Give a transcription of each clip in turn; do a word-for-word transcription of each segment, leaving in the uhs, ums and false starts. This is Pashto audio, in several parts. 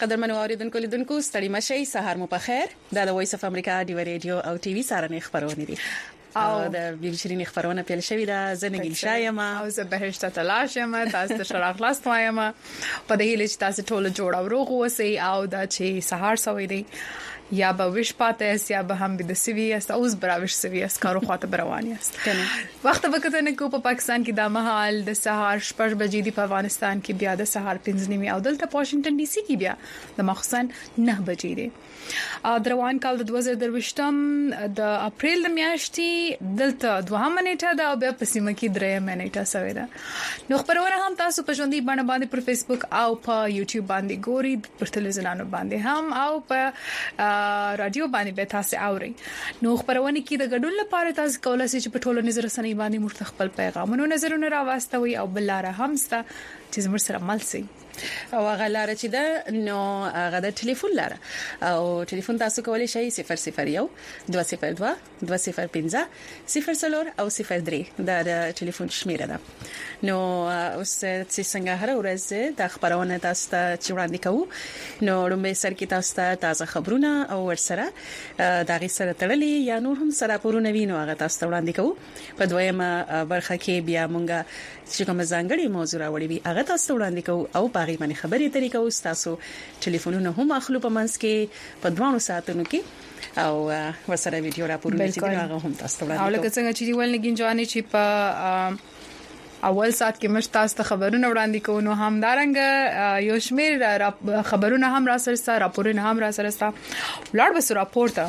قدرمنو اوریدونکو لیدونکو ستړي مشي سهار مو په خیر دا د وایس اف امریکا دی رادیو او ټي وي سره نه خبرونه دي او د بي بي سي خبرونه پیل شوې ده زنګیل شایما او زه بهشته تلاش یم تاسو ته شرف خلاص وایم په دې هیله چې تاسو ټول جوړ او روغ اوسئ او دا چې سهار سوي دی یا به وش پاتې اس یا به هم د سوي اس اوس براوش سوي اس کارو خاطر برواني است کنه وخت وخت نه کو په پاکستان کې د مهال د سهار شپږ بجې دی په افغانستان کې بیا د سهار پنځه نیمه او دلته واشنگټن ډي سي کې بیا د مخصن نه بجې دی دروان کال د دوه زره درويشتم د اپریل د میاشتې دلته دوه منېټه دا او بیا په سیمه کې درې منېټه سوي ده نو خبرونه هم تاسو په ژوندۍ باندې باندې پر فیسبوک او په یوټیوب باندې ګوري پر تلویزیونانو باندې هم او په رادیو باندې به تاسو اوري نو خبرونه کې د ګډون لپاره تاسو کولای شئ چې په ټولو نظر سنې باندې مستقبل پیغامونو نظرونه راوستوي او بلاره همسته چې زموږ سره مل سي او هغه لاره چې ده نو هغه د ټلیفون لاره او ټلیفون تاسو کولی شئ صفر صفر یو دوه صفر دوه دوه صفر پنځه صفر صفر او صفر درې دا د ټلیفون شمیره ده نو اوس چې څنګه هر ورځ د خبرونه تاسو ته وړاندې کوو نو لومبه سر کې تاسو ته تازه خبرونه او ورسره د غي سره تړلې یا نور هم سره پورونه وینو هغه تاسو ته وړاندې کوو په دویمه برخه کې بیا مونږه چې کوم ځانګړي موضوع راوړي وي هغه تاسو ته وړاندې کوو او باغی باندې خبرې طریقو تاسو ټلیفونونه هم اخلو په منځ کې په دوه ساعتونو کې او ورسره ویډیو راپورونه چې هغه هم تاسو ته وړاندې کوو او لکه څنګه چې دی ول نګین ځواني چې په اول سات کې مش تاسو ته خبرونه وړاندې کوو نو همدارنګ یو شمیر خبرونه هم را سره راپورونه هم را سره لاړ بس راپورته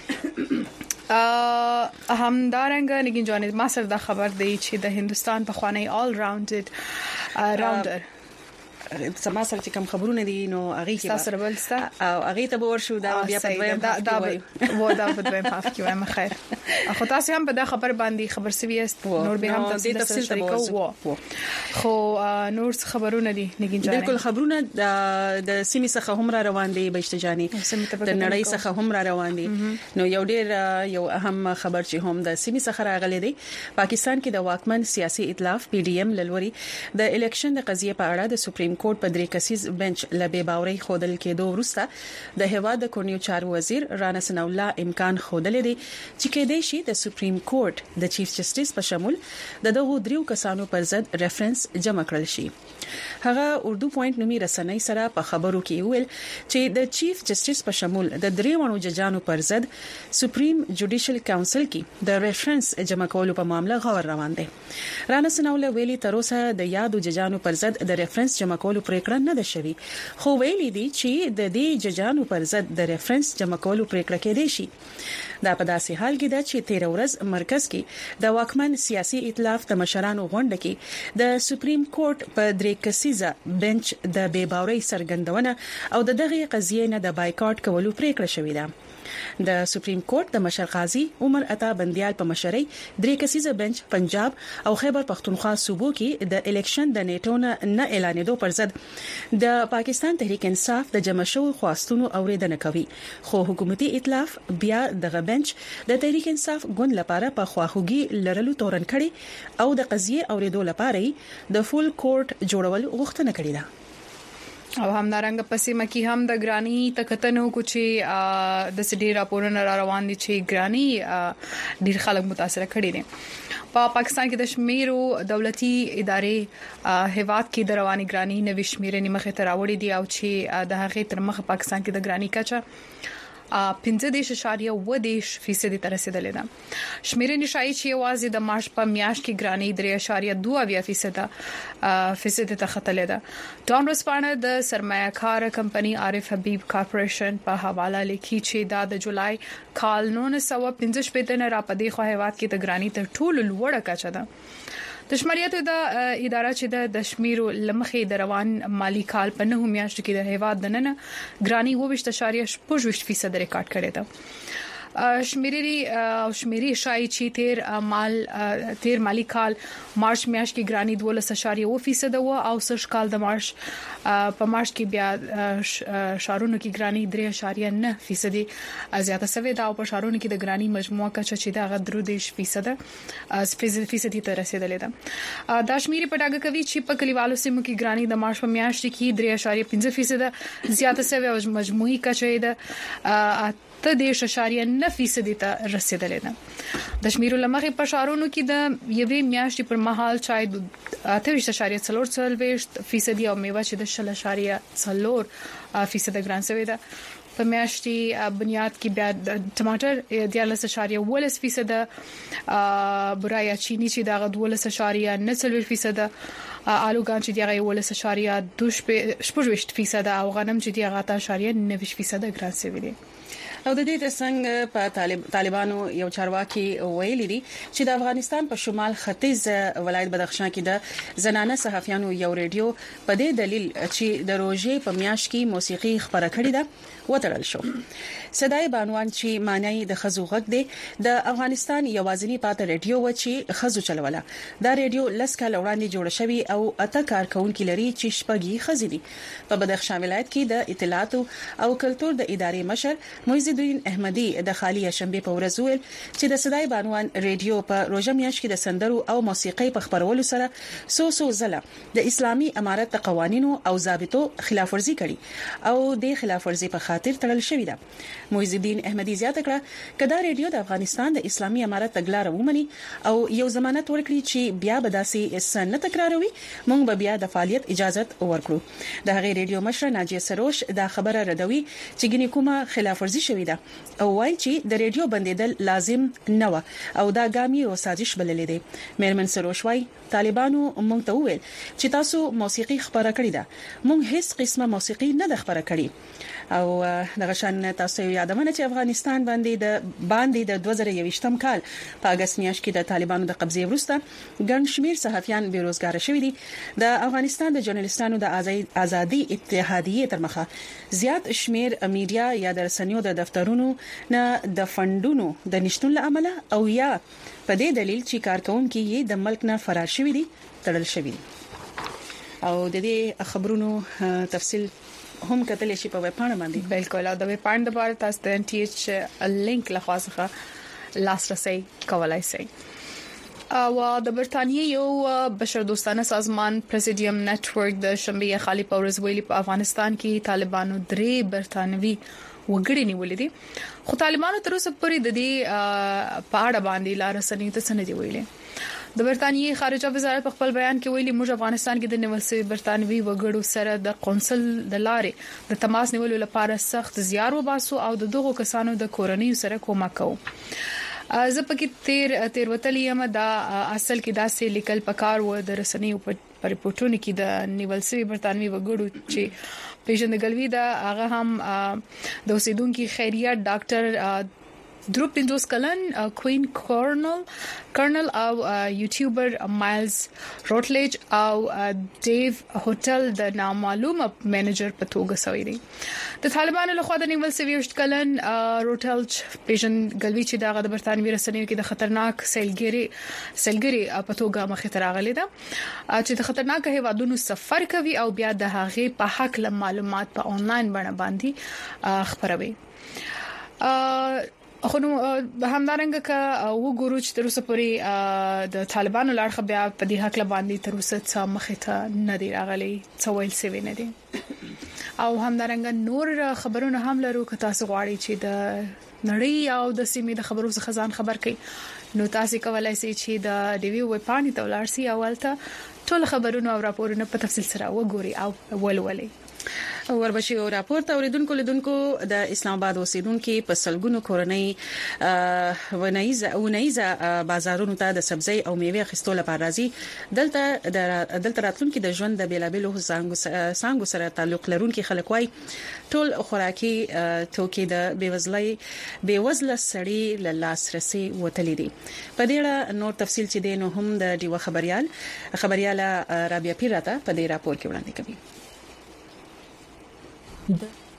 ا همدارنګ نګین ځواني ما سره دا خبر دی چې د هندستان په خوانی آل راوندډ راوندر سما سره چې کوم خبرونه دي نو هغه کې تاسو سره ولسته او هغه ته ورشو دا بیا په دویم دا دا و دا په دویم هاف کې وایم خیر اخو تاسو هم په دا خبر باندې خبر سوي است نور به هم تفصیل تفصیل شریکو خو نور خبرونه دي نګین جان بالکل خبرونه د سیمې څخه هم را روان دي بشتجانی د نړۍ څخه هم را روان دي نو یو ډیر یو اهم خبر چې هم د سیمې څخه راغلي دي پاکستان کې د واکمن سیاسي ائتلاف پی ډی ایم للوري د الیکشن د قضیه په اړه د سپریم کورټ په درې کسیز بنچ لبه باوري خودل کې دوه ورسته د هواد د کورنیو چارو وزیر رانا ثناء الله امکان خودل دي چې کې د شي د سپریم کورټ د چیف جسټس په شمول د دغه دریو کسانو پر ضد ریفرنس جمع کړل شي هغه اردو پوینټ نومي رسنۍ سره په خبرو کې ویل چې د چیف جسټس په شمول د دریوانو ججانو پر ضد سپریم جوډیشل کونسل کې د ریفرنس جمع کولو په معاملې غور روان دي رانا ثناء الله ویلي تر اوسه د یادو ججانو پر ضد د ریفرنس جمع کولو پریکړه نه ده شوی خو ویلي دي چې د دې ججانو پر ضد د ریفرنس جمع کولو پریکړه کې دي شي دا په داسې حال کې ده چې تیر ورځ مرکز کې د واکمن سیاسي ائتلاف د مشرانو غونډه کې د سپریم کورټ په درې کسیزه بنچ د بے باورۍ سرګندونه او د دغه قضیې نه د بایکاټ کولو پریکړه شوې ده د سپریم کورټ د مشر قاضي عمر عطا بنديال په مشرۍ درې کسیزه بنچ پنجاب او خیبر پختونخوا صوبو کې د الیکشن د نیټونو نه اعلانېدو پر ضد د پاکستان تحریک انصاف د جمع شوو خواستونو اوریدنه کوي خو حکومتي ائتلاف بیا دغه بنچ د تحریک انصاف ګوند لپاره په خواخوږي لرلو تورن کړي او د قضیه اوریدو لپاره د فول کورټ جوړول غوښتنه کړې ده او همدارنګ پسې مکی هم د ګرانی تکتنو کوچي د سړي راپورونه را روان دي چې ګرانی ډیر خلک متاثر کړي دي په پاکستان کې د شمیرو دولتي ادارې هیواد کې د رواني ګرانی نوې شمیرې مخه ته راوړې دي او چې د هغه تر مخه پاکستان کې د ګرانی کچا پنځه دیش اشاریه و دیش فیصد تر رسیدلې ده شمیرې نشای چې یوازې د مارچ په میاشت کې ګرانی درې اشاریه دوه فیصد فیصد ته ختلې ده ډان رسپانه د سرمایه کار کمپنی عارف حبیب کارپوریشن په حواله لیکي چې دا د جولای کال نو سو پنځه شپږ نه را پدې خو هیواد کې د ګرانی تر ټولو لوړه کچه ده د شماریاتو د اداره چې د شمیرو لمخې د روان مالی کال په نهمه میاشت کې د هیواد د نن ګرانی و وشت اشاریه شپږ فیصد ریکارډ کړی دی شمیري او شمیري شای چې تیر مال تیر مالی کال مارچ میاشت کې ګرانی دولس اشاریه و فیصد و او سش کال د مارچ په مارچ کې بیا شارونو کې ګرانی درې اشاریه نه فیصد زیاته شوې ده او په شارونو کې د ګرانی مجموعه کچه چې دا غدرو دیش فیصد فیصد ته رسیدلې ده. دا شمیري په ډاګه کوي چې په کلیوالو سیمو کې ګرانی د مارچ په میاشت کې درې اشاریه پنځه فیصد زیاته شوې او مجموعي کچه ده ته دیش اشاریه نه فیصد ته رسیدلې ده. د شمیرو لمغه په شارونو کې د یوې میاشتې پر مهال چای د اته ویشت اشاریه څلور څلوېښت فیصد او میوه چې د شل اشاریه څلور فیصد ګران شوی ده. په میاشتې بنیاد کې بیا د ټماټر د یالس اشاریه ولس فیصد برایا چینی چې د غدولس اشاریه نه څلور فیصد آلوګان چې دغه ولس اشاریه دوش په شپږ فیصد او غنم چې دغه اته اشاریه نه فیصد ګران شوی دي. او د دې ترڅنګ په طالب طالبانو یو چارواکي ویلي دي چې د افغانستان په شمال ختیځ ولایت بدخشان کې د زنانه صحافیانو یو ریډیو په دې دلیل چې د روزې په میاشت کې موسیقي خبره کړې ده وتړل شو. صداي بانوان چې معنی د خزو غږ دی د افغانستان یوازینی پاتې ریډیو و چې خزو چلوله. دا ریډیو لسکه لوړاندې جوړ شوی او اته کارکونکو لري چې شپږی خزيدي. په بدخشان ولایت کې د اطلاعات او کلتور د ادارې مشر معز الدین احمدی د خالی شنبه په ورځ ویل چې د صداي بانوان ریډیو په روزه میاشت کې د سندرو او موسیقي په خبرولو سره سو سو زله د اسلامي امارت قوانینو او ضابطو خلاف ورزي کړي او د خلاف ورزي په خاطر تړل شوی ده. معز الدین احمدی زیاته کړه کدا ریډیو د افغانستان د اسلامي امارت تګلارې ومني او یو ضمانت ورکړي چې بیا به داسې سن تکراروي مونږ به بیا د فعالیت اجازه ورکړو. د هغې ریډیو مشر ناجیه سروش دا خبره ردوي چې ګنې کومه خلاف ورزي شوی ده او وايي چې د ریډیو بندیدل لازم نه و او دا ګامي او سازش بللې دي. مېرمن سروش وايي طالبانو مونږ ته وویل چې تاسو موسیقي خبره کړې ده مونږ هیڅ قسمه موسیقي نه د خبره کړې او دغه شان تاسو یادونه چې افغانستان باندې د باندې د دوه زره یوویشتم کال په اگست میاشت کې د طالبانو د قبضې وروسته ګڼ شمیر صحافیان بیروزګار شوي دي. د افغانستان د ژورنالیستانو د ازادي اتحادیې تر مخه زیات شمیر میډیا یا د رسنیو د دفترونو نه د فندونو د نشټون لامل او یا په دې دلیل چې کارکونکو یې د ملک نه فرار شوي دي تړل شوي دي. او د دې خبرونو تفصیل هم کتل شي په ویب پاڼه باندې. بالکل او د ویب پاڼې د بار تاسو د ان ټي ایچ لینک لخوا لاسرسي کولای شئ. او د برتانیې یو بشر دوستانه سازمان پریزیډیم نتورک د شنبه خالی پورز ویلي په افغانستان کې طالبانو درې برتانوي وګړي نیولې دي خو طالبانو تر اوسه پورې د دې په اړه باندې لار رسنۍ ته څه نه دی ویلي. د برتانیې خارجه وزارت په خپل بیان کې ویلي موږ افغانستان کې د نیول شوی برتانوي وګړو سره د قونسل د لارې د تماس نیولو لپاره سخت زیار وباسو او د دغو کسانو د کورنۍ سره کومک کوو. زه پکې تیر تیر وتلی یم دا اصل کې داسې لیکل پکار و د رسنیو په ریپورتونو کې د نیول شوی برتانوي وګړو چې پیژندګلوي دا هغه هم د اوسیدونکو خیریت ډاکټر دروپ پنځوس کلن کوین کورنل کرنل او یوټیوبر مایلز روټلیج او ډیو هوټل د نامعلومه منیجر په توګه سوی دی. د طالبانو لخوا د نیول شوی کلن روټلج پیژندګلوي چې د برتانوي رسنیو کې د خطرناک سیلګری سیلګری په توګه مخې ته راغلی ده چې د خطرناک هیوادونو سفر کوي او بیا د هغې په حق له معلومات په انلاین بڼه باندې خبروي. خو نو همدارنګه ک وګورو چې تر اوسه پورې د طالبانو لړخه بیا په دې حق باندې تر اوسه څه مخې ته نه دی راغلي څه ویل سوي نه دي. او همدارنګه نور خبرونه هم لرو که تاسو غواړئ چې د نړۍ او د سیمې د خبرو څخه ځان خبر کړئ نو تاسو کولای شئ چې د ډیوی ویب پاڼې ته ولاړ شئ او ولته ټول خبرونه او راپورونه په تفصیل سره وګورئ او ولولئ. وربشي او راپورته اوریدونکو لیدونکو د اسلام آباد اوسیدونکو په سلګونو کورنۍ ونایزه او نایزه بازارونو ته د سبزی او میوه خستو لپاره راځي. دلته د دلته راتلونکو د ژوند د بیلابلو څنګه سره تعلق لرونکي خلک وای ټول خوراکي توکي د بیوزلۍ بیوزله سړی له لاسرسي وتلې دي. په دې اړه نور تفصیل چې دینو هم د دیو خبريال خبرياله رابعه پیراته په دې راپور کې وړاندې کوي.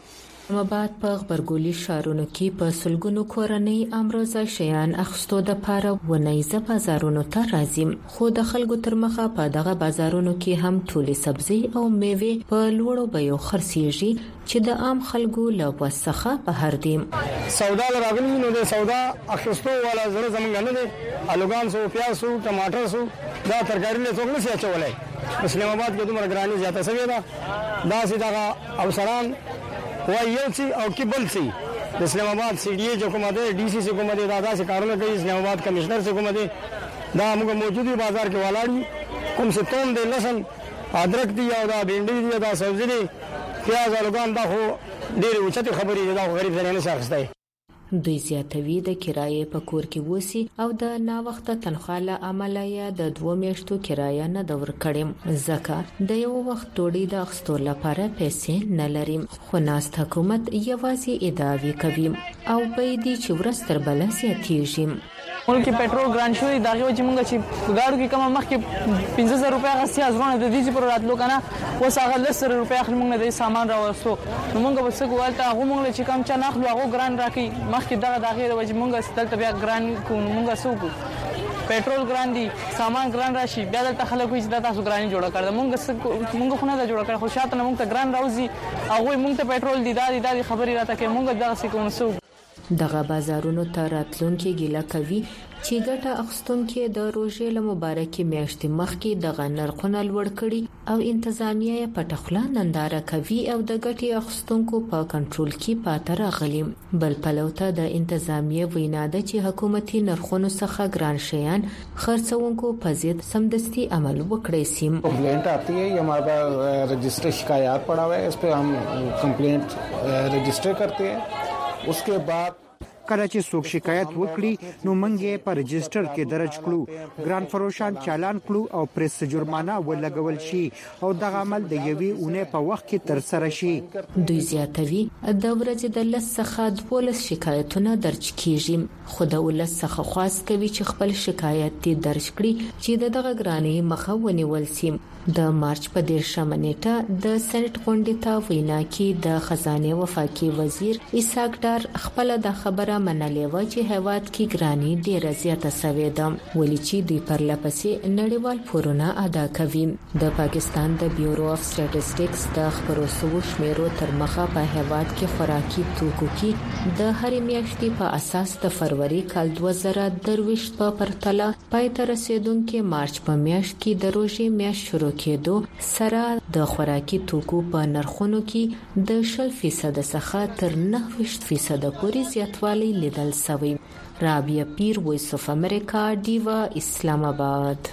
مبات په غبرګولي شارونو کې په سلګونو کورنۍ امروزه شیان اخستو د پاره ونیزه بازارونو ته راځي، خو د خلکو تر مخه په دغه بازارونو کې هم ټولي سبزي او میوه په لوړو بیو خرڅيږي چې د عام خلکو له وسخه بهر دي. سودا راغلی نو د سودا اخستو والا زره زمونږ نه دي، الوګان سو پیاز سو ټماټر سو دا ترکاری له څنګه سي اچولای. اسلام آباد کې دومره ګرانی زیاته شوی دا دا سیدا افسران وایي چې او کې بل سي د اسلام آباد سی ډي جو کومه ده ډي سي سي کومه ده دا داسې کارونه کوي، اسلام آباد کمشنر سي کومه ده دا موږ موجودي بازار کې ولاړی کوم څه توم دي لسن ادرک دی او دا بینډي دی دا سبزي دی پیاز الوګان دا خو ډېر اوچته خبرې ده، دا غریب ځای نه شخص دی. دوی زیاتوي د کرایې په کور کې وسی او د ناوخته تنخواه له امله یا د دوه میاشتو کرایه نه دور کړم، ځکه د یو وخت ډوډۍ د اخستو لپاره پیسې نه لري. خو ناست حکومت یوازې ادعاوې کوي او بيدي چې ورستر بل زیاتېږي. ملک پټرول ګران شوی دغه چې مونږ چې ګاډو کې کوم مخ کې پنځه زره روپیا غسي ازونه د دې پر راتلو کنه اوس هغه لسره روپیا خل مونږ د سامان راوستو نو مونږ به څه کوالته هغه مونږ چې کم چا ناخلو هغه ګران راکې مخ کې دغه دغه وجه مونږ ستل بیا ګران کو مونږ سوکو پټرول ګران دي سامان ګران راشي بیا د خلکو چې تاسو ګرانی جوړه کړل مونږ مونږ خو نه جوړه کړل خو شاته مونږ ته ګران راوځي هغه مونږ ته پټرول دي دا دي خبري راته کې مونږ دغه څه کوم سو دغه بازارونو ته راتلونکي ګیله کوي چې ګټه اخستونکو د روزې له مبارکي میاشتې مخکې د نرخونه لوړ کړي او انتظامیه په ټخلا ننداره کوي او د ګټې اخستونکو په کنټرول کې پاتې راغلي. بل پلوته د انتظامیه وینا ده چې حکومتي نرخونو څخه ګران شیان خرڅونکو په ضد سمدستي عمل وکړي. سیم کمپلینٹ آتی ہے یہ ہمارے پاس رجسٹر شکایات پڑا ہوا ہے اس پہ ہم کمپلینٹ رجسٹر کرتے ہیں. اس کے بعد کله چې څوک شکایت وکړي نو موږ په رجستر کې درج کړو، ګران فروشان چالان کړو او پریس جرمانه ولګول شي او د عمل د یوې اونې په وخت کې تر سره شي. دوی زیاتوي د ورځې د لس څخه دولس شکایتونه درج کیږي، خو د ولس څخه خواست کوي چې خپل شکایت دې درج کړي چې دغه ګرانی مخه ونیول شي. د مارچ په دیرشمه نیټه د سېنات غونډې ته وینا کې د خزانه وفاقي وزیر اسحاق ډار خپل د خبره منلې و چې هیواد کې ګرانی ډیره زیاته شوې ده، ولې چې دوی پر لپسې نړیوال پورونه ادا کوي. د پاکستان د بیورو اف سټټیسټکس د خبرو شمیرو تر مخه په هیواد کې خوراکي توکو کې د هرې میاشتې په اساس د فروری کال دوه زره درویشت په پرتله پای ته رسیدونکو مارچ په میاشت کې د روزې میاشت شروع کېدو سره د خوراکي توکو په نرخونو کې د شل فیصد څخه تر نهه فیصد پورې زیاتوالی لیدل شوی. رابعه پیر، وایس اف امریکا، دیوا، اسلام آباد.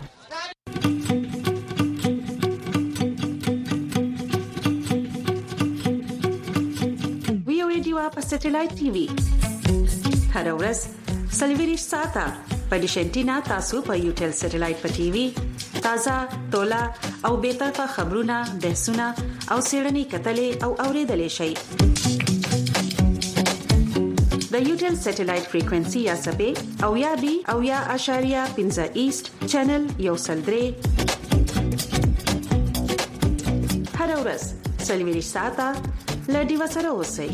ویو ریډیو په سټلایټ ټي وي هر ورځ سلویریش ساته په ډیشنټینا تاسو په یوټل سټلایټ په ټي وي تازه تولا او بیطرفه خبرونه بحثونه او سیړنی کتلې او اوریدلې شي. د یوټل سټلایټ فریکوئنسي یا سبې او یا بي او یا اشاریه پنځه ایست چینل یو سلدري هر ورځ سلویریش ساته لډي وسره اوسئ.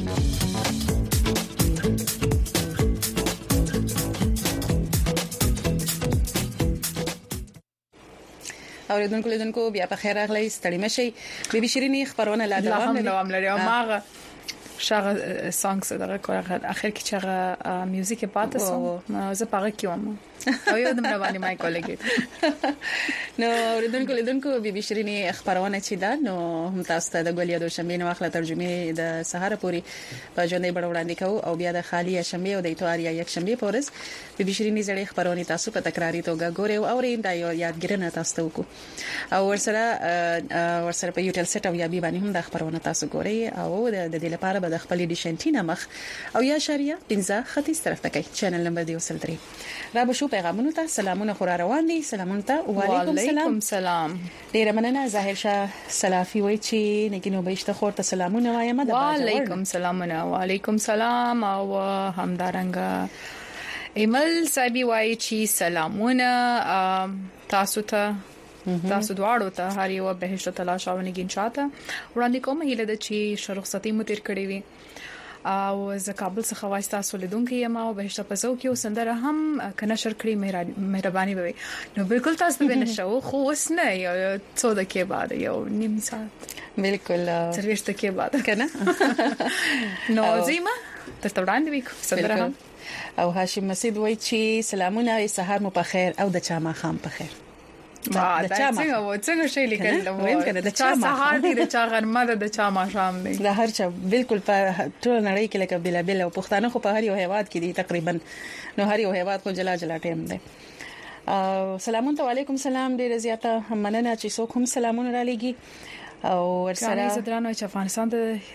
اوریدونکو لیدونکو بیا په خیر راغلی، ستړي مشي. بیبي شيرینی خبرونه لا دوام لري دوام لري او ماغه شغه سانګ سره کوه اخر کې چې میوزیک پاتې سو زه پاره کیوم او یو دمر باندې مای کولګي نو اوریدونکو لیدونکو بیبي شيرینی خبرونه چې دا نو هم تاسو ته د ګولیا د شنبه نو اخله ترجمه د سهار پوری په ژوندۍ بڼه وړاندې کوو او بیا د خالی شنبه او د اتواریا یک شنبه پورز بیبي شيرینی زړې خبرونه تاسو په تکراری توګه ګورئ او اورئ دا یو یادګرنه تاسو ته وکړو او ورسره ورسره په یوټل سټ او یا بي باندې هم د خبرونه تاسو ګورئ او د دې لپاره د خپل ډیشنټینا مخ او یا شریعه پنځه ختیځ طرف ته کوي چینل نمبر دی وسل درې را به شو پیغامونه ته سلامونه خور روان دي سلامونه ته وعلیکم سلام وعلیکم سلام ډیر مننه ظاهر شاه سلافي وای چې نګینو بهشته خور ته سلامونه وایم د وعلیکم سلامونه وعلیکم سلام او همدارنګ ایمل صاحب وای چې سلامونه تاسو ته تاسو دواړو ته هر یو بهشته تلاش او نګین شاته وړاندې کوم هیله د چې شرخصتي متیر کړی وي او ز کابل څخه واسطه سولیدونکو یم او بهشته پزو کې سندره هم کنه شر کړی مهرباني وي نو بالکل تاسو به نشو خو اوس نه یو څو دقیقې بعد یو نیم ساعت بالکل سرویس ته کې بعد کنه نو زیما تاسو وړاندې وکړه سندره هم او هاشم مسعود وایي چې سلامونه سهار مو په خیر او د چا ما خام په خیر دا څنګه و څنګه شي لیکل ویم کنه د چا سهار دی د چا غرمه د چا ما شام دی د هر چا بالکل په ټول نړۍ کې لکه بلا بلا او پښتانه خو په هر یو هیواد کې دي تقریبا نو هر یو هیواد خو جلا جلا ټیم دی او سلام علیکم سلام ډیر زیاته مننه چې څوک هم سلامونه را لګي او ورسره زدرانو چې افغانستان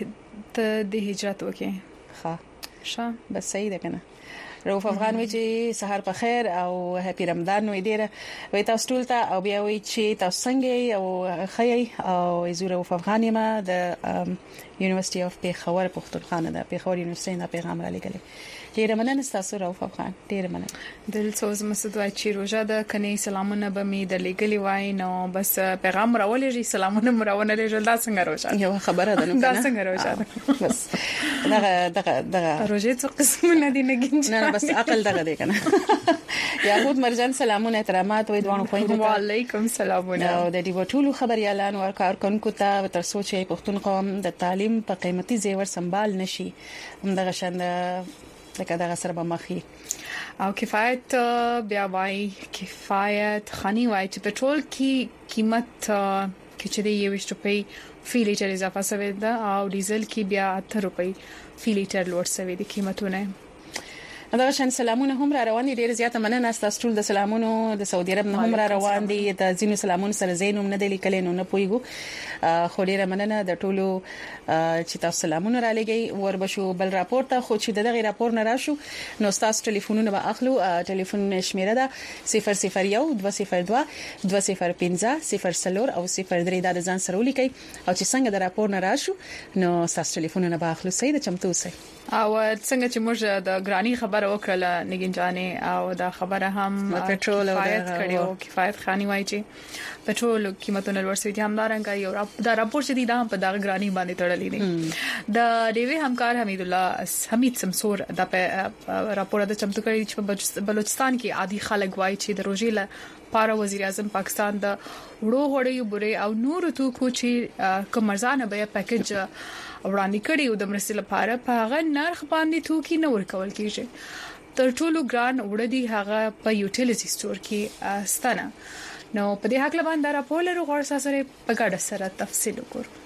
ته د هجرت وکړي ښه ښه بس صحیح ده کنه روف افغان وی چې سحر په خیر او هپی رمضان وی ډیره وی تاسو ټول ته او بیا وی چې تاسو څنګه او خی او زوره روف افغان ما د یونیورسيټي اف پیښور پښتونخوا د پیښور یونیورسيټي نه پیغام را لګلې ډیره مننه تاسو روف افغان ډیره مننه دل سوز مسعود وای چې روزه د کني سلامونه به می د لګلی وای نو بس پیغام راولې سلامونه مراونه لري دا څنګه روزه یو خبره ده نو دا څنګه روزه بس دغه دغه دغه روزه څه قسمونه دي نه نه بس عقل دغه دی کنه یاهود مرجان سلامونه احترامات وې دوه پوینټ وعلیکم سلامونه او د دې ټولو خبريالان او کارکونکو ته تر سوچي پښتون قوم د تعلیم په قیمتي زیور سنبال نشي همدغه شند لکه دغه سره به مخې او کفایت بیا وای کفایت خاني وای چې پټرول کی قیمت کې چې د یو روپۍ فی لیټر اضافه شوی ده او ډیزل کې بیا اته روپۍ فی لیټر لوړ شوی دي قیمتونه دا شان سلامونه هم را روان دي ډیر زیاته مننه تاسو ټول د سلامونو د سعودي عرب نه هم را روان دي د زینو سلامون سره زینوم نه د لیکل نه پویګو خو ډیر مننه د ټولو چې تاسو سلامونه را لګي وربشو بل راپور ته خو چې دغه راپور نه راشو نو تاسو ټلیفونونه به اخلو ټلیفون شمیره ده صفر صفر یو دوه صفر دوه دوه صفر پنځه صفر صفر او صفر درې د ځان سره ولیکي او چې څنګه د راپور نه راشو نو تاسو ټلیفونونه به اخلو سید چمتو سي او څنګه چې موږ د ګرانی خبره وکړه نګین جانې او دا خبره هم پټرول او کړیو کفایت خاني وایي چې پټرول قیمتونه ورسوي دي همدارنګه یو دا راپور چې دا هم په دغه ګرانی باندې تړلې دي د ډیوی همکار حمید الله حمید سمسور د راپور د چمتو کړی چې په بلوچستان کې عادي خلک وایي چې د روزيله پاره وزیر اعظم پاکستان د وړو غړیو بوري او نور توکو چې کومرزانه به پیکج وړاندې کړي او د مرستې لپاره په هغه نرخ باندې توکي نه ورکول کیږي تر ټولو ګران وړدي هغه په یوټیلیټي سٹور کې ستنه نو په دې حق باندې راپور لرو غوړ سره په ګډه سره تفصیل وکړو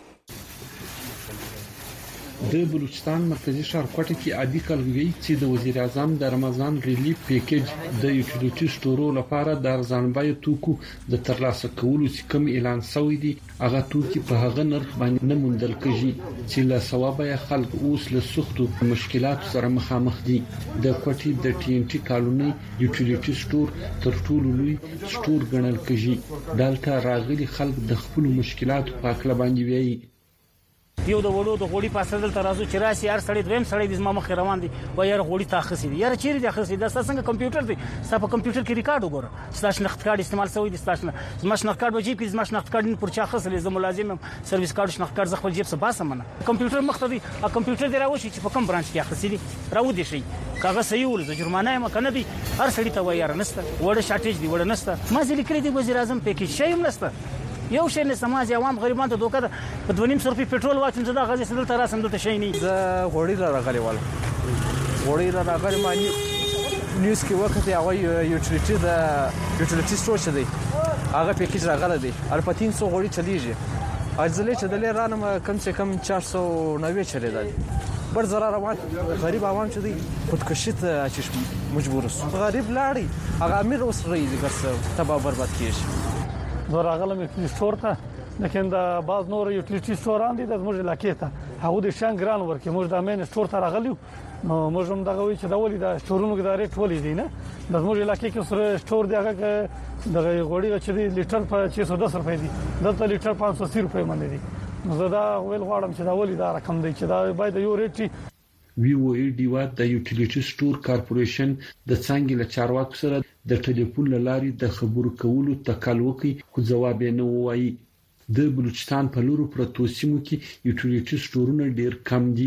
د بلوچستان مرکزی ښار کوټه کې عادي کلګي چې د وزیر اعظم د رمضان ریلیف پیکیج د یوټیلیټي سٹورو لپاره د ارزانبای توکو د ترلاسه کولو چې کوم اعلان شوی دی هغه توکي په هغه نرخ باندې نه موندل کیږي چې له ثوابه خلک اوس له سختو مشکلاتو سره مخامخ دي د کوټې د ټي ان ټي کالوني یوټیلیټي سٹور تر ټولو لوی سٹور ګڼل کیږي دلته راغلي خلک د خپل مشکلاتو په اړه باندې وایي یو د وړو د غوړي په اصل ترازو چې راسي هر سړی دریم سړی د زما مخ روان دي و یاره غوړي تاخصي دي یاره چیرې د اخصي د څنګه کمپیوټر دی څه په کمپیوټر کې ریکارډ وګوره ستاسو نخت کارت استعمال شوی دي ستاسو زما نخت کارت وجیب کې زما نخت کارت پر چا خصلې زما لازم سرویس کارت نخت کارت زخه جیب څه باسه منه کمپیوټر مخ ته دی کمپیوټر دی راوشي چې په کوم برانچ کې اخصي دي راو دي شي کاغه صحیح ول د جرمانه ما کنه دي هر سړی ته وایره نسته وړه شارټیج دی وړه نسته ما ځل کړی دی وزیر اعظم پکې شی هم نسته یو شی نه سماج عوام غریبان ته دوکه په دوه نیم سو روپیه پټرول واچم زدا غزي سدل تر راسم دلته شي نه ز غوړی را راغلی ول غوړی را راغلی ما نیوز کې وخت هغه یوټیلیټي د یوټیلیټي سٹور څه دی هغه پیکیج راغلی دی البته تین سو غوړی چلیږي اځلې چې دلې رانم کم سے کم چار سو نوي چلی دی بر زرا روان غریب عوام چې دی خودکشي ته چې مجبور سو غریب لاړی هغه امیر اوس رہی ګرځ تباہ برباد کیږي زه راغلم یو سٹور ته لکه دا باز نور یوټیلیټي سٹوران دي د موږ علاقې ته هغه د شان ګران ورکه موږ د مین سٹور ته راغلیو نو موږ هم دغه وی چې دا ولې دا سٹورونو کې دا ریټ ولې دي نه د موږ علاقې کې سره سٹور دی هغه د غوړي چې لیټر په چھ سو دس روپۍ دي دلته لیټر پانچ سو اسی روپۍ باندې دي نو زه دا ویل غواړم چې دا ولې دا رقم دی چې دا باید یو ریټ وی او ای ډیوا د یوټیلیټي سٹور کارپوریشن د څنګه له چارواکو سره د ټلیفون لاري د خبرو کولو تکل وکي خو جواب نه وایي د بلوچستان په لورو پروتو سیمو کې یوټیلیټي سٹورونه ډیر کم دي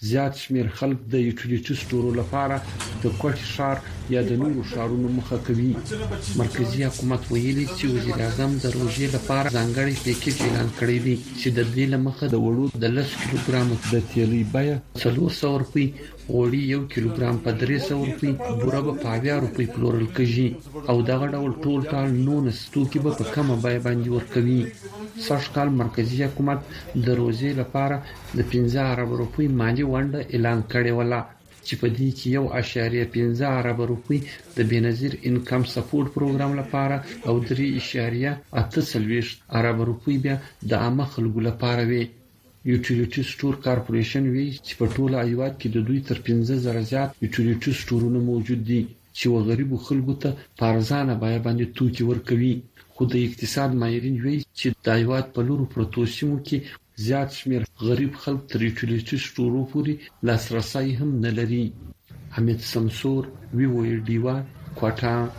زیات شمیر خلک د یوټیلیټي سټورو لپاره د کوټ شهر یا د نورو شهرونو مخه کوي. مرکزی حکومت ویلي چې وزیر اعظم د روزي لپاره ځانګړي پیکیج اعلان کړی دی چې د دې لمخه د وړو د لس کیلوګرام د تیلي بیه څلور سوه روپۍ، غوړي یو کیلوګرام په درې سوه روپۍ، بوره په اویا روپۍ پلورل کېږي او دغه ډول ټول ټال نونس توکي به په کمه بیه باندې ورکوي. سږ کال مرکزی حکومت د روزي لپاره د پنځه ارب روپۍ مالي ونډه اعلان کړې وله چې په دې کې یو اشاریه پنځه ارب روپۍ د بنظیر انکم سپورټ پروګرام لپاره او درې اشاریه اته څلوېښت ارب روپۍ بیا د عامه خلکو لپاره وي. یوټیلیټي سټور کارپوریشن وی چې په ټوله ایواد کې د دوی تر پنځه زره زیات یوټیلیټي سټورونه موجود دي چې وغریبو خلکو ته په ارزانه بیه باندې توکي ورکوي. خو د اقتصاد ماهرین وی چې د ایواد په لورو پروتو سیمو کې زیات شمیر غریب خلک تر یوټیلیټي سټورو پورې لاسرسي هم نه لري. حمید سمسور وی وی ډیوا کوټا.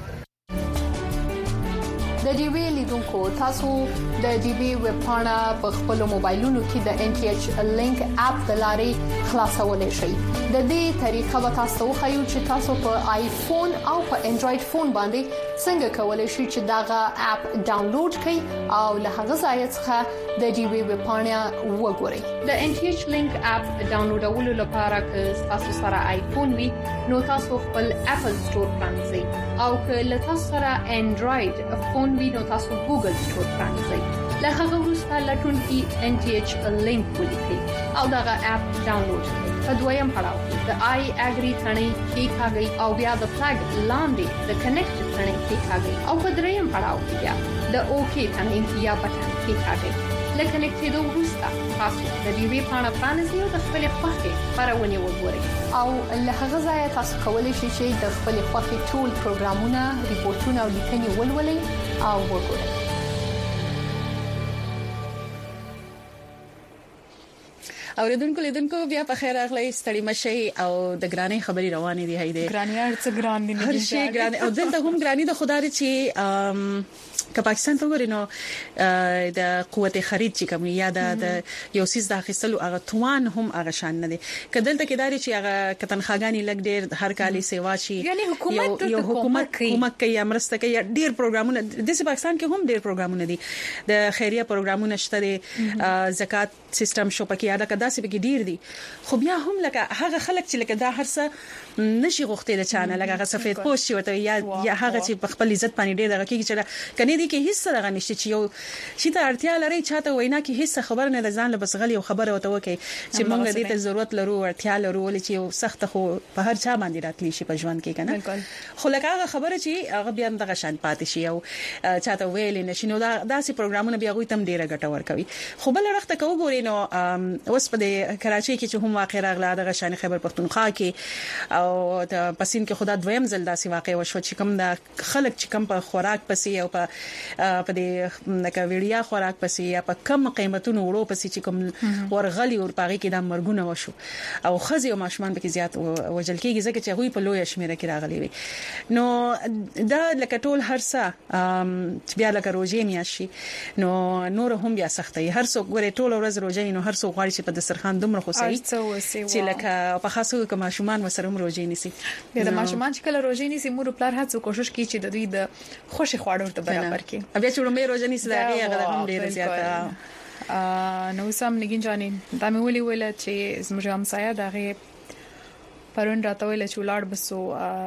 د ډي وی لیدونکو تاسو د ډي وی ویب پاڼه په خپل موبایلونو کې د ان ټي ایچ لینک اپ د لارې خلاصولای شئ. د دې طریقه به تاسو خو چې تاسو په آیفون او په انډراید فون باندې څنګه کولای شئ چې داغه اپ ډاونلوډ کړئ او له هغه ځای څخه د ډي وی ویب پاڼه وګورئ. د ان ټي ایچ لینک اپ ډاونلوډولو لپاره که تاسو سره آیفون وي نو تاسو خپل اپل سٹور پرانځئ او که له تاسو سره انډراید فون وي نو تاسو ګوګل سٹور پرانځئ. له هغه وروسته لټون کې ان ټي ایچ لینک ولیکئ او دغه اپ ډاونلوډ کړئ. په دویم پړاو کې د آی اګری ثنې کې کاږي او بیا د فلګ لاندې د کنیکټ ثنې کې کاږي او په دریم پړاو کې بیا د اوکی ثنې یا بټن کې کاږي. لکه کنیکټېدو وروسته تاسو د ډي وی پاڼه پرانیزئ او د خپل خوښې خبرونه وګورئ او له هغه ځای تاسو کولی شئ چې د خپل خوښې ټول پروګرامونه، ریپورتونه او لیکنې ولولئ او وګورئ. اوریدونکو لیدونکو بیا په خیر راغلی، ستړي مشي او د ګرانې خبري روانې دي. هیده ګرانې ارڅ ګران دي هر شي ګران او دلته هم ګرانې د خدای چې که پاکستان ته ورینو د قوت خرید چې کوم یا د یو سیس د اخیستلو هغه توان هم هغه شان نه دي. کدل ته کېداري چې هغه کتنخواګانی لګ ډیر هر کالي سیوا شي یعنی حکومت یو حکومت کومک کوي امرسته کوي ډیر پروګرامونه د پاکستان کې هم ډیر پروګرامونه دي. د خیریه پروګرامونه شته دي، زکات سیستم شو پکې یاد کړه داسې به ډیر دي. خو بیا هم لکه هغه خلک چې لکه دا هرڅه نشي غوښتي د چانه لکه هغه سفید پوش شي وته یا یا هغه چې په خپل عزت باندې ډیر دغه کې چې کني دي کې هیڅ دغه نشته چې یو شي ته اړتیا لري چاته وینا کې هیڅ خبر نه ځان له بس غلي او خبره وته وکي چې موږ دې ته ضرورت لرو اړتیا لرو ولې چې یو سخت خو په هر چا باندې راتلی شي په ژوند کې کنه. خو لکه هغه خبره چې هغه بیا دغه شان پاتې شي او چاته ویل نه شي نو دا داسې پروګرامونه بیا غوي تم ډیره ګټور کوي. خو بل وخت کو ګوري نو اوس په کراچي کې چې هم واقع راغله دغه شان خیبر پختونخوا کې او د پسین کې خدا دویم ځل داسې واقع وشو چې کوم د خلک چې کوم په خوراک پسې او په په دې نکه ویډیا خوراک پسې یا په کم قیمتونو وړو پسې چې کوم ورغلي او پاغي کې د مرګونه وشو او خزي او ماشومان به زیات وجل کېږي ځکه چې هغه په لوی شمیره کې راغلي وي. نو دا لکه ټول هرڅه بیا لکه روزي میاشي نو نور هم بیا سختي هر څوک ګوري ټول ورځ روزي نو هر څوک غواړي چې په دسترخوان دومره خو صحیح چې لکه په خاصو کې ماشومان وسره هم روزي نيسي. د ماشومان چې کله روزي نيسي مور پلار هڅه کوشش کوي چې د دوی د خوشي خواړو ته برابر کړي. بیا چې لومړی روزي نيسي دا هغه هم ډیر زیاته نو سم نګین جانې دا مې ولي ویل چې زموږ همسایه دغه پرون راته ویل چې ولار بسو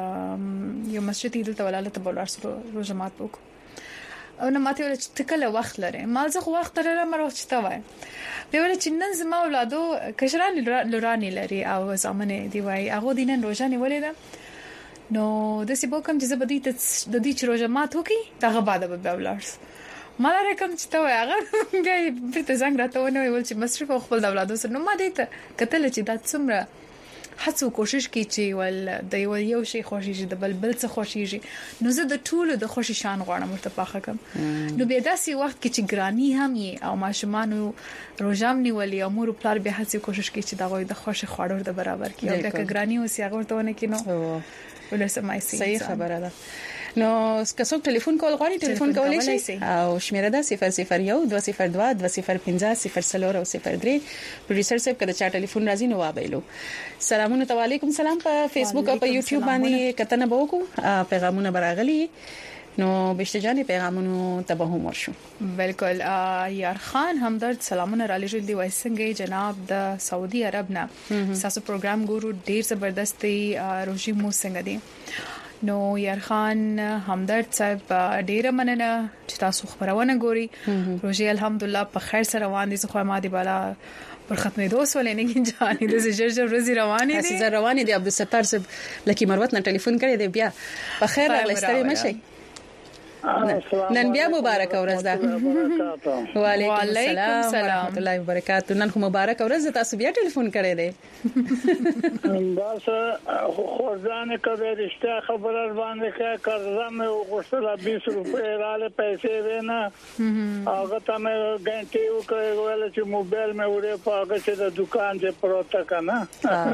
یو مسجد دلته ولاله ته بولار سره روزه مات وک او نه ماته ول چې تکله وخت لري مال زه خو وخت لرم مر وخت تا وای دی ول چې نن زما اولادو کشران لورانی لري او زمانه دی وای هغه دینن روزانه ولیدا نو د سی بوکم چې زبدی ته د دې چې روزه مات وکي دغه بعد به بولارس مال رقم چې تا وای هغه بیا بیرته زنګ راته ونه ویل چې مصرف خپل د اولادو سره نو ما دې ته کتل چې دا څومره هڅه کوشش کوي چې ول د یو یو شي خوشي د بلبل څخه خوشي نو زه د ټولو د خوشي شان غواړم ورته پاخه کم. نو به داسې وخت کې چې ګرانی هم یې او ماشومانو روزام نیولې امور پلار به هڅه کوشش کوي چې دا غوي د خوشي خواړو د برابر کړي او د ګرانی او سیاغ ورته ونه کینو ولسه مای سي صحیح خبره ده. نو کڅوک ټلیفون کول غواړي ټلیفون کولای شي او شمیره ده صفر صفر یو دوه صفر دوه دوه صفر پنځه صفر څلور او صفر درې پروډوسر صاحب کله چا ټلیفون راځي نو وابایلو. سلامونه علیکم سلام په فیسبوک او په یوټیوب باندې کتنه بوکو پیغامونه براغلي نو بشتجاني پیغامونو ته به هم ورشو. بالکل یار خان همدرد سلامونه را لېږل دی وایسنګي جناب د سعودي عرب نه تاسو پروګرام ګورو ډیر زبردست دی روجي مو څنګه دی نو یار خان همدرد صاحب ډیره مننه چې تاسو خبرونه ګوري روجي الحمدلله په خیر سره روان دي خو ما دی بالا پر ختمې دوس ولې نه کیږي د زجر ورځي روانې دي اساس روانې دي عبدالستار صاحب لکه مروت نه ټلیفون کړی دی بیا په خیر راغلی مشه نن بیا مبارک ورځ ده. وعلیکم السلام ورحمت الله وبرکاتہ. نن خو مبارک ورځ ده تاسو بیا ټلیفون کړی دی. بس خورځانه کوي رښتیا خبره باندې کې قرضه مې وغوښتله بیس روپۍ رااله پیسې ونه هغه ته مې غنټي وکړ ویل چې موبایل مې وړې په هغه چې د دکان ته پروت کنه ها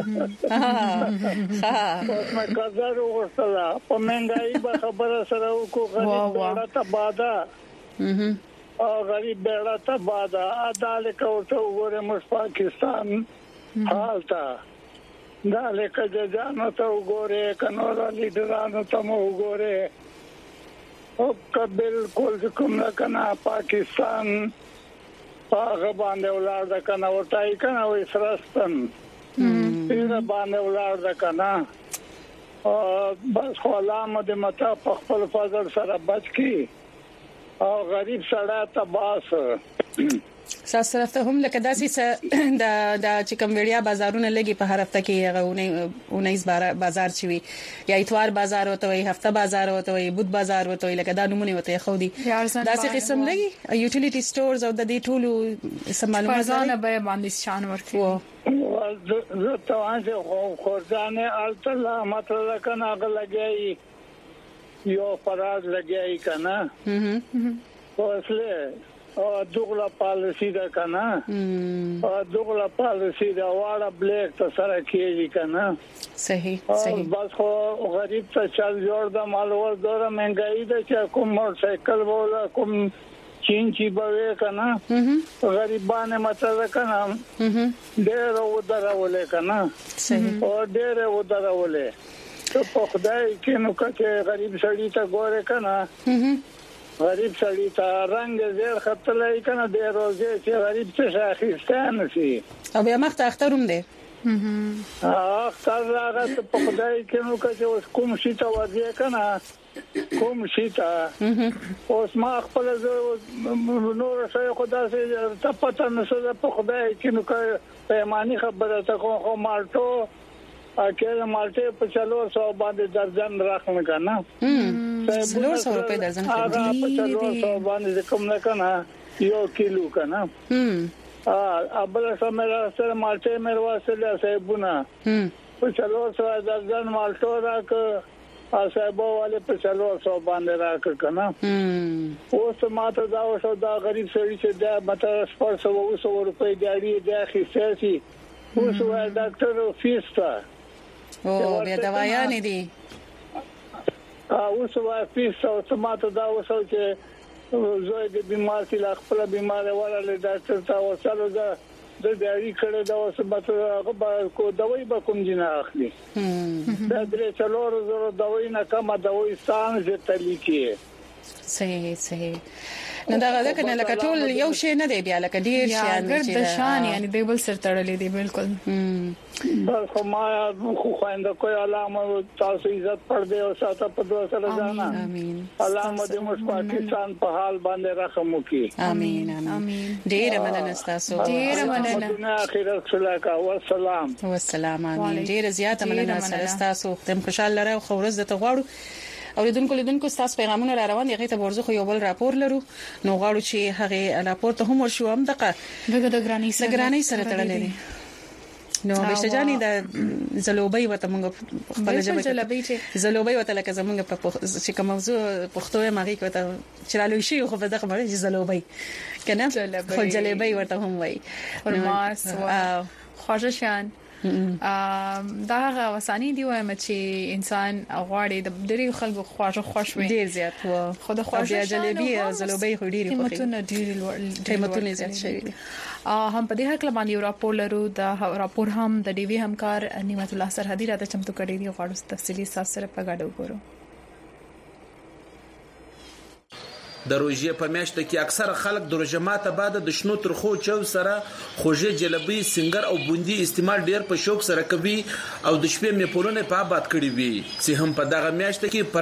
اوس مې قرضه وغوښتله په منګای به خبره سره وکړو بیڑا تبادا او غریب بیڑا تبادا اداله کوته وګوره مش پاکستان حالتا داله کجه جانو ته وګوره کنورا لیډرانو ته وګوره او بالکل کوم نه کنا پاکستان هغه باندې ولر د کنه ورتای کنه وې سرستن دې باندې ولر د کنه بس خلامه د متا په خپل فضل سره بچ کی او غریب سره تباس ساس طرفته هم لکه داسې د د چکم ویډیا بازارونه لګي په هر هفته کې غوونه اونیس بازار چوي یا اتوار بازار وته وي هفته بازار وته وي بود بازار وته وي لکه دا نمونه وته خو دي داسې قسم لګي یوټیلیټی سٹورز او د دې ټولو سم معلومات ځانه به باندې شان ورکو زه ته وانه خورځانه التلا مطلب کنه غلګي یو فراز لګي کنه اوسله او دغلا پالیسی دا کنه او دغلا پالیسی دا واړه بلیک ته سره کیږي کنه صحیح صحیح بس خو غریب ته چل جوړ د مال ور دوره مهنګای ده چې کوم موټر سایکل ولا کوم چین چی به کنه غریبانه مطلب کنه ډېر ودرولې کنه صحیح او ډېر ودرولې ته په خدای کې نو کته غریب سړی ته ګوره کنه غریب سړی ته رنگ زیر خطلای کنه د روزه چې غریب څه شاخستان شي او بیا مخ ته اختروم دی اختر راغه په خدای کې نو کته اوس کوم شي ته ورځي کنه کوم شي ته اوس ما خپل نور څه خدای سي ته پته نشو په خدای کې نو پیمانی خبره ته خو مالټو اکه مالټه په چلو سو باندې درجن راخنه کنه څلور سو روپے درجن هغه په چلو سو باندې کوم نه کنه یو کیلو کنه هم ا ابل سمرا سره مالټه مې واسله صاحبونه په چلو سو درجن مالټو راک صاحبو والے په چلو سو باندې راک کنه هم اوس ماته دا وسو دا غریب سړي چې دا مته سپور سو وسو روپے دیاري د اخیستي اوس وای ډاکټر فیس تا او بیا دوايان دي اوس وای فیس او سماته دا وسو چې زوی د بیمار چې لا خپل بیمار ولاله ډاکټر تا وسلو دا د دیاري کړه دا اوس ماته هغه کو دوايي به کوم جنا اخلي دا درې څلور زره دوايي نه کم دوايي سان چې تلیکي صحیح صحیح نو دا غږ کنه لکه ټول یو شی نه دی بیا لکه ډیر شي ان چې د شان یعنی د بل سر تړلې دی بالکل بس خو ما خو خويند کوی علامه تاسو عزت پر دې او ساته په دوه سره ځانا امين علامه دې موږ پاکستان په حال باندې رحم وکي امين امين ډیر مننه تاسو ډیر مننه دنیا اخرت صلاح والسلام والسلام امين ډیر زیاته مننه سره تاسو تم خوشاله لره خو ورځ د تغواړو او لیدونکو لیدونکو تاسو پیغامونه را روان دي هغه ته ورزخ یو بل راپور لرو نو غواړو چې هغه راپور ته هم ورشو هم دغه دغه د ګرانی سره ګرانی سره تړلې دي نو بشجاني د زلوبي وته موږ خپل ژبه زلوبي وته لکه زمونږ په چې کوم موضوع پښتو یې ماغي کوته چرالو شي خو په دغه باندې زلوبي کنه خو جلبي ورته هم وای فرماس خواجه شان دا هغه وسانی دی وایم چې انسان غواړي د ډېری خلکو خواږه خوش وي ډېر زیات و خو د خواږه جلبي او زلوبي خو ډېری په قیمتونه ډېر قیمتونه زیات شوي دي. هم په دې حق باندې یو راپور لرو د راپور هم د ډي وی همکار نعمت الله سرحدي راته چمتو کړی دی غواړو تفصیلی سره په ګډه وګورو. د روژې په میاشت کې اکثره خلک د روژه ماته بعد د شنو ترخو چو سره خوږه جلبي سنگر او بوندي استعمال ډیر په شوق سره کوي او د شپې میپولونه په آباد کړی وي چې هم په دغه میاشت کې